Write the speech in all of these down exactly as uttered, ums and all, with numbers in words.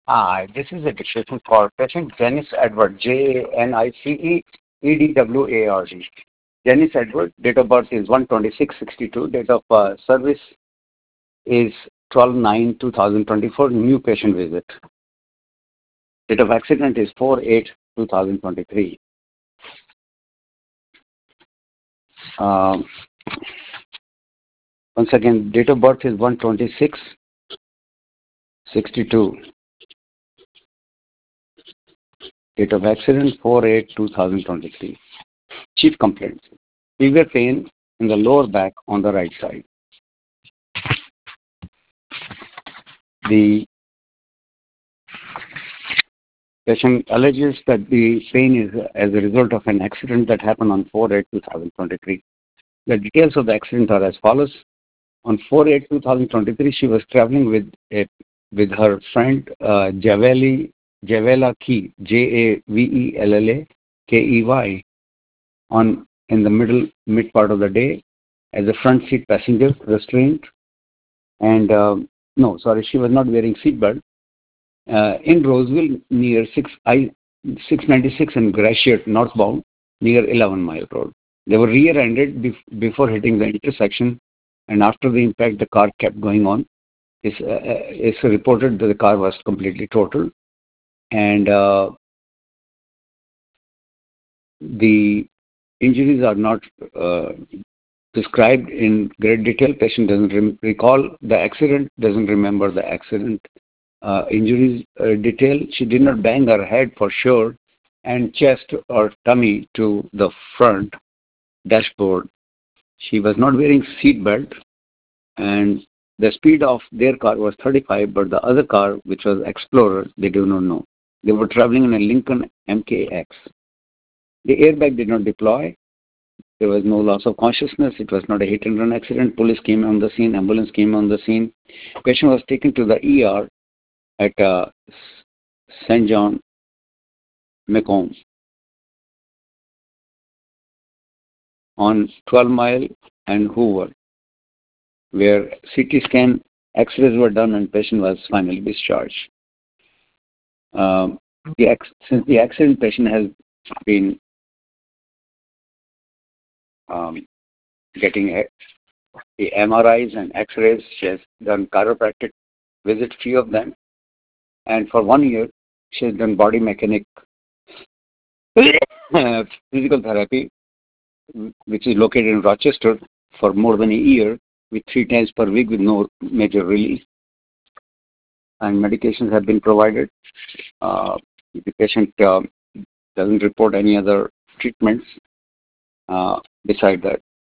Ah, this is a description for patient Janice Edward, J A N I C E E D W A R D. Janice Edward, date of birth is one twenty-six sixty-two, date of uh, service is twelve nine twenty twenty-four, new patient visit. Date of accident is four eight twenty twenty-three. Um, once again, date of birth is one twenty-six sixty-two. Date of accident four eight twenty twenty-three. Chief complaints. Severe pain in the lower back on the right side. The patient alleges that the pain is as a result of an accident that happened on four eight twenty twenty-three. The details of the accident are as follows. On four eight twenty twenty-three, she was traveling with a, with her friend uh, Javeli Javela Key, J A V E L L A K E Y, on in the middle mid part of the day as a front seat passenger, restrained, and uh, no, sorry, she was not wearing seatbelt. Uh, in Roseville near six I six ninety-six and Gratiot northbound near eleven Mile Road. They were rear-ended bef- before hitting the intersection, and after the impact, the car kept going on. It's, uh, uh, it's reported that the car was completely totaled, and uh, the injuries are not uh, described in great detail. Patient doesn't rem- recall the accident, doesn't remember the accident uh, injuries uh, detail. She did not bang her head for sure, and chest or tummy to the front dashboard. She was not wearing seat belt, and the speed of their car was thirty-five, but the other car, which was Explorer, they do not know. They were traveling in a Lincoln M K X. The airbag did not deploy. There was no loss of consciousness. It was not a hit and run accident. Police came on the scene. Ambulance came on the scene. Patient was taken to the E R at uh, Saint John Macomb on twelve Mile and Hoover, where C T scan, X-rays were done, and patient was finally discharged. Um, the ex- since the accident, patient has been um, getting a, the M R Is and X-rays. She has done chiropractic visit, few of them, and for one year, she has done body mechanic uh, physical therapy, which is located in Rochester, for more than a year, with three times per week with no major relief. And medications have been provided. Uh, the patient uh, doesn't report any other treatments uh, beside that.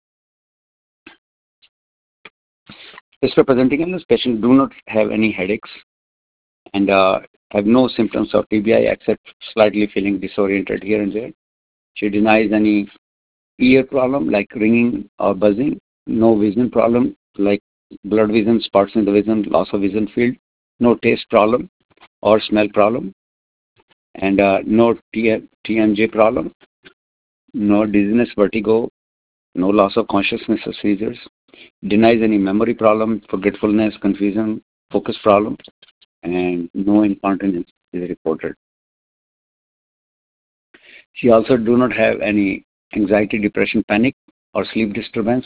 History presenting illness, patient do not have any headaches and uh, have no symptoms of T B I except slightly feeling disoriented here and there. She denies any ear problem like ringing or buzzing, no vision problem like blurred vision, spots in the vision, loss of vision field, no taste problem or smell problem, and uh, no T M J problem, no dizziness, vertigo, no loss of consciousness or seizures, denies any memory problem, forgetfulness, confusion, focus problem, and no incontinence is reported. She also do not have any anxiety, depression, panic, or sleep disturbance,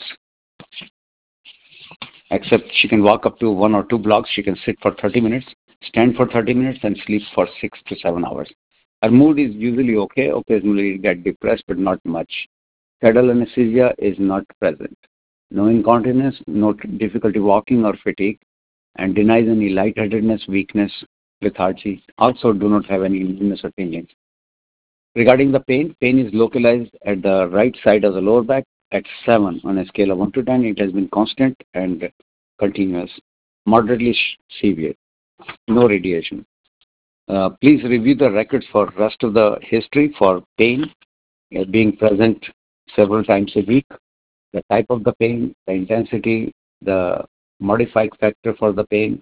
except she can walk up to one or two blocks. She can sit for thirty minutes, stand for thirty minutes, and sleep for six to seven hours. Her mood is usually okay. Occasionally get depressed, but not much. Pedal anesthesia is not present. No incontinence, no difficulty walking or fatigue, and denies any lightheadedness, weakness, lethargy. Also do not have any illness or tingling. Regarding the pain, pain is localized at the right side of the lower back at seven on a scale of one to ten. It has been constant and continuous, moderately severe, no radiation. Uh, please review the records for rest of the history for pain uh, being present several times a week, the type of the pain, the intensity, the modified factor for the pain.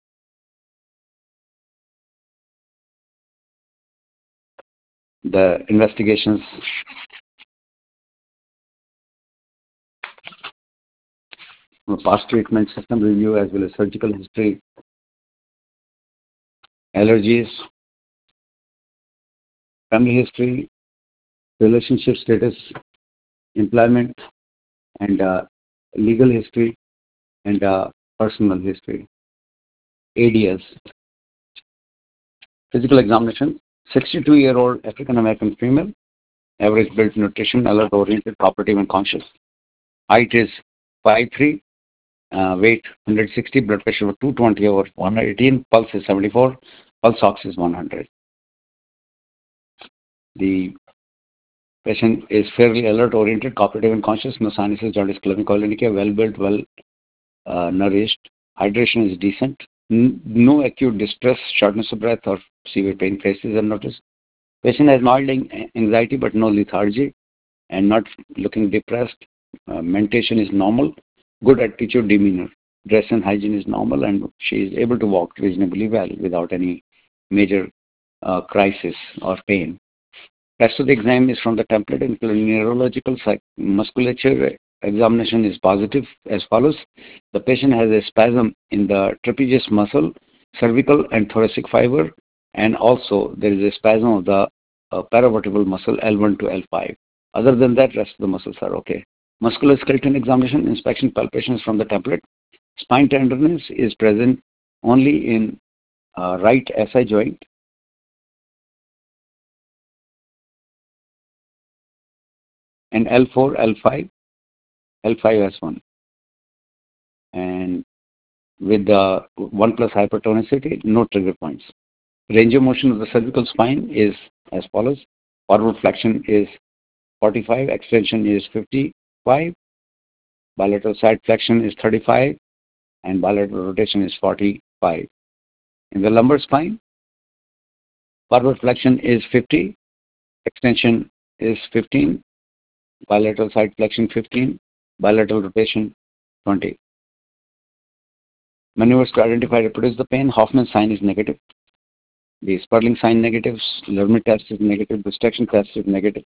The investigations, past treatment system review, as well as surgical history, allergies, family history, relationship status, employment, and uh, legal history, and uh, personal history. A D S, physical examination, sixty-two-year-old African-American female, average build, nutrition, alert-oriented, cooperative, and conscious. Height is five three, uh, weight one hundred sixty, blood pressure of two twenty over one eighteen, pulse is seventy-four, pulse ox is one hundred. The patient is fairly alert-oriented, cooperative, and conscious. No sinuses, jaundice, clubbing, cholinergia, well-built, well uh, nourished. Hydration is decent. N- no acute distress, shortness of breath, or severe pain faces are noticed. Patient has mild an- anxiety but no lethargy and not looking depressed. Uh, mentation is normal. Good attitude, demeanor. Dress and hygiene is normal, and she is able to walk reasonably well without any major uh, crisis or pain. Rest of the exam is from the template, including neurological psych- musculature examination is positive as follows. The patient has a spasm in the trapezius muscle, cervical and thoracic fiber, and also there is a spasm of the uh, paravertebral muscle L one to L five. Other than that, rest of the muscles are okay. Musculoskeletal examination, inspection, palpations from the template. Spine tenderness is present only in uh, right S I joint. And L four, L five, L five S one. And with the one plus hypertonicity, no trigger points. Range of motion of the cervical spine is as follows. Forward flexion is forty-five, extension is fifty-five, bilateral side flexion is thirty-five, and bilateral rotation is forty-five. In the lumbar spine, forward flexion is fifty, extension is fifteen, bilateral side flexion fifteen, bilateral rotation twenty. Maneuvers to identify reproduce the pain. Hoffman sign is negative. The Sperling sign negative, Lermit test is negative, distraction test is negative.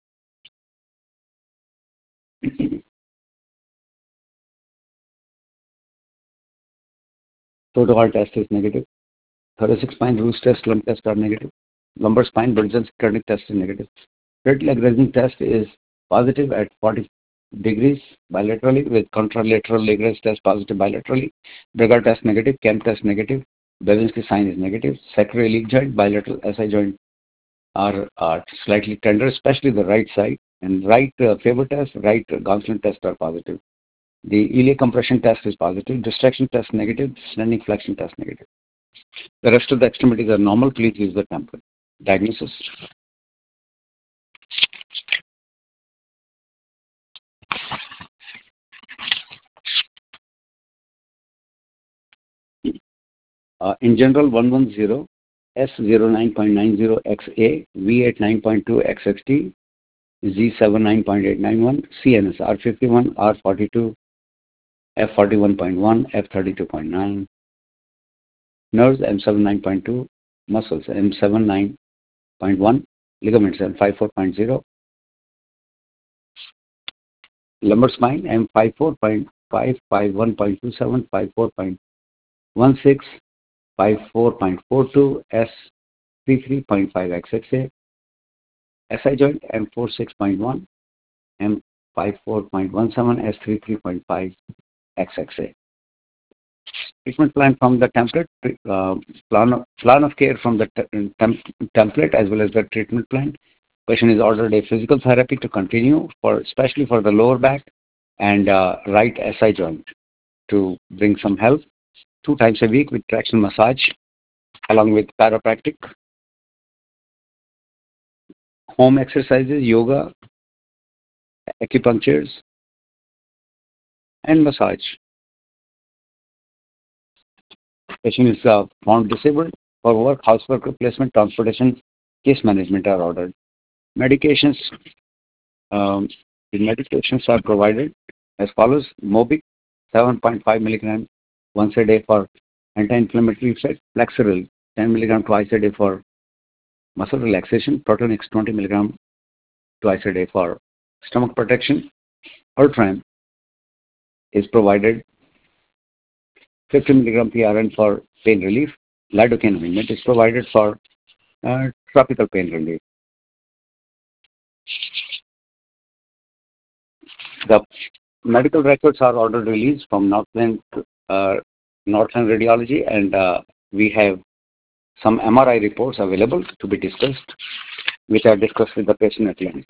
Total test is negative. Thoracic spine, Roos test, lung test are negative. Lumbar spine, Brunson clinic test is negative. Straight leg raising test is positive at forty degrees bilaterally, with contralateral leg raise test positive bilaterally. Brugger test negative, Kemp test negative. Babinski sign is negative. Sacroiliac joint, bilateral S I joint are, are slightly tender, especially the right side. And right uh, favor test, right uh, Gonsolin test are positive. The iliac compression test is positive. Distraction test negative. Standing flexion test negative. The rest of the extremities are normal. Please use the template. Diagnosis. Uh, in general, one ten, S zero nine point nine zero X A, V eighty-nine point two X X T, Z seventy-nine point eight nine one, C N S R fifty-one, R forty-two, F forty-one point one, F thirty-two point nine, nerves M seventy-nine point two, muscles M seventy-nine point one, ligaments M fifty-four point zero, lumbar spine M fifty-four point five, fifty-one point two seven, fifty-four point one six, fifty-four point four two, S thirty-three point five X X A, S I joint M forty-six point one, M fifty-four point one seven, S thirty-three point five X X A. Treatment plan from the template, uh, plan, of, plan of care from the te- tem- template as well as the treatment plan. Patient is ordered a physical therapy to continue, for especially for the lower back and uh, right S I joint to bring some help. Two times a week with traction massage along with chiropractic, home exercises, yoga, acupunctures, and massage. Patient is uh, found disabled for work, housework replacement, transportation, case management are ordered. Medications, um, the medications are provided as follows. Mobic, seven point five milligram once a day for anti-inflammatory effect. Flexeril, ten milligram twice a day for muscle relaxation. Protonix, twenty milligram twice a day for stomach protection. Ultram is provided fifty milligram P R N for pain relief. Lidocaine ointment is provided for uh, tropical pain relief. The medical records are ordered released from Northland, uh, Northland Radiology, and uh, we have some M R I reports available to be discussed, which are discussed with the patient at length.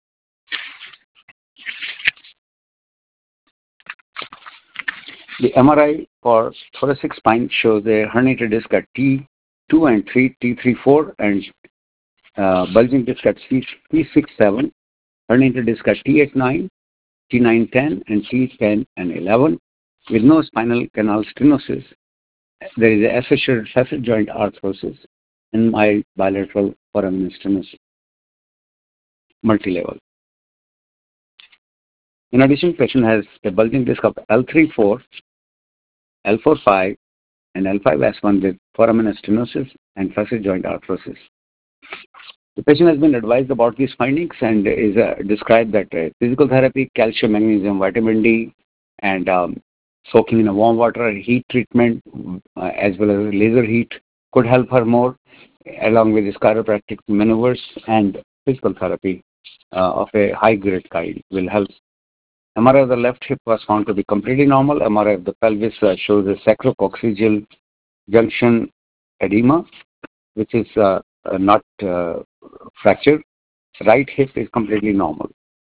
The M R I for thoracic spine shows a herniated disc at T two and three, T three four, and uh, bulging disc at T six seven, herniated disc at T eight nine, T nine ten, and T ten and eleven, with no spinal canal stenosis. There is a associated facet joint arthrosis and mild bilateral foramen stenosis, multi-level. In addition, patient has a bulging disc of L three four, L four five, and L five S one with foramen stenosis and facet joint arthrosis. The patient has been advised about these findings and is uh, described that uh, physical therapy, calcium, magnesium, vitamin D, and um, soaking in a warm water, heat treatment, uh, as well as laser heat could help her more, along with his chiropractic maneuvers and physical therapy uh, of a high-grade kind will help. M R I of the left hip was found to be completely normal. M R I of the pelvis uh, shows a sacrococcygeal junction edema, which is uh, uh, not uh, fractured. Right hip is completely normal.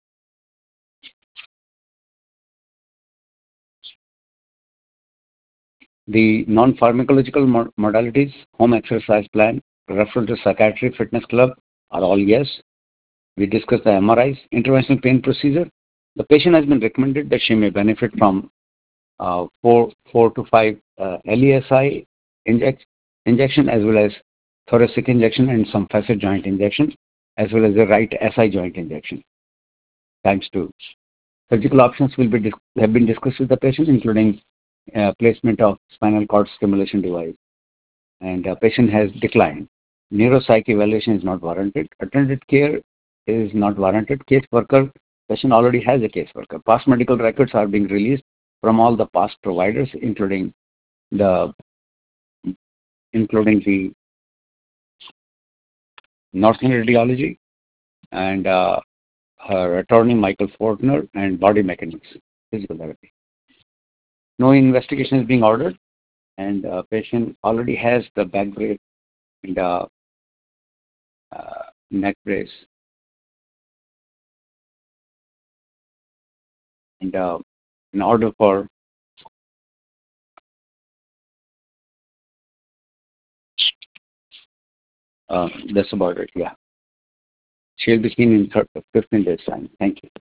The non-pharmacological mod- modalities, home exercise plan, referral to psychiatry fitness club are all yes. We discussed the M R Is, interventional pain procedure. The patient has been recommended that she may benefit from uh, four, four to five uh, L E S I inject, injection, as well as thoracic injection and some facet joint injection, as well as the right S I joint injection. Thanks to surgical options will be dis- have been discussed with the patient, including uh, placement of spinal cord stimulation device, and the patient has declined. Neuropsych evaluation is not warranted. Attended care is not warranted. Case worker, patient already has a case worker. Past medical records are being released from all the past providers, including the including the Northern Radiology and uh, her attorney Michael Fortner and body mechanics, physical therapy. No investigation is being ordered, and uh, patient already has the back brace and uh, uh, neck brace, and uh, in order for uh, that's about it. Yeah, she'll be seen in fifteen days time. Thank you.